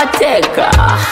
Mateka.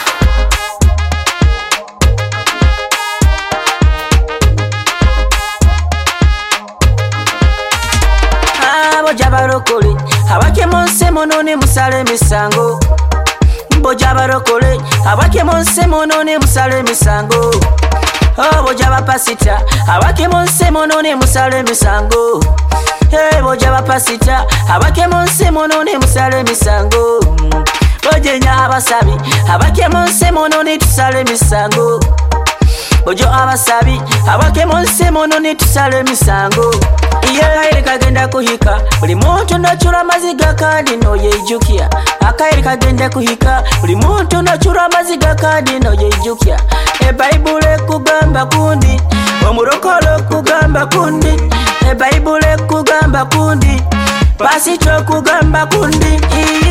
Boja barokole abake monse monone musale misango. Boja barokole abake monse monone musale misango. Boja bapasita abake monse monone musale misango. Boja bapasita abake monse monone musale misango. Boje nya abasabi abake monse monone tusale misango. Bojo abasabi abake monse monone tusale misango. Akaire kagenda kuhika buli muntu ndachura maziga kandi no yejukya. Akaire kagenda kuhika buli muntu ndachura maziga kandi no yejukya. Bible kugamba kundi omurokolo kugamba kundi. Bible kugamba kundi pasito kugamba kundi.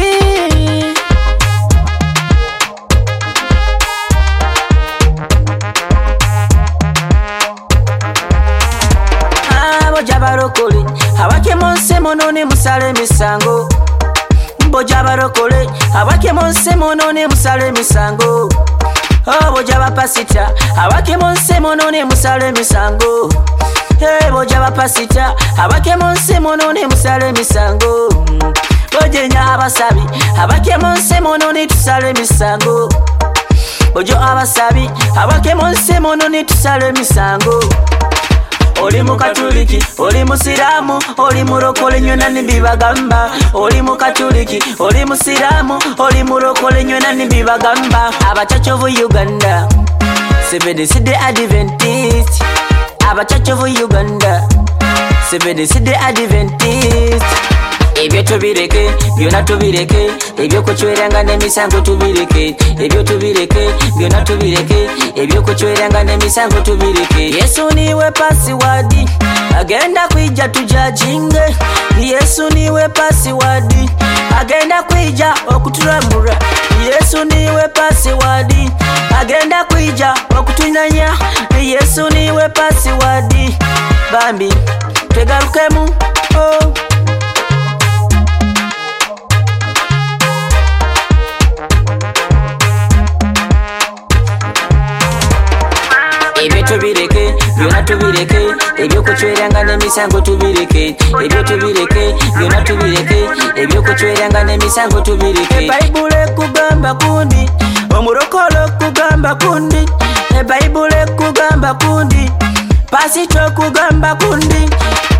Boja barokole abake monse monone musale misango. Boja barokole abake monse monone musale misango. Boja bapasita abake monse monone musale misango. Boja bapasita abake monse monone musale misango. Boje nya abasabi abake monse monone tusale misango. Bojo abasabi abake monse monone tusale misango. Oli mukatuliki, oli musiramu, oli murokole nyona nibibagamba. Oli mukatuliki, oli musiramu, oli murokole nyona nibibagamba. Abachacho vu Uganda, Seventh Day Adventist. Abachacho vu Uganda, Seventh Day Adventist. Ebyo tubireke, byona tubireke. Ebyo kuchweranga n'emisango tubireke. Ebyo tubireke, byona tubireke. Ebyo kuchweranga n'emisango tubireke. Yesu niwe password, agenda kwija tujajinge. Yesu niwe password, agenda kwija okutulamura. Yesu niwe password, agenda kwija okutunanya. Yesu niwe password, bambi twegalukemu. Ebyo tubireke, byona tubireke. Ebyo kuchweranga n'emisango tubireke. Ebyo tubireke, byona tubireke. Ebyo kuchweranga n'emisango tubireke. Bible kugamba kundi omurokolo kugamba kundi. Bible kugamba kundi pasito kugamba kundi.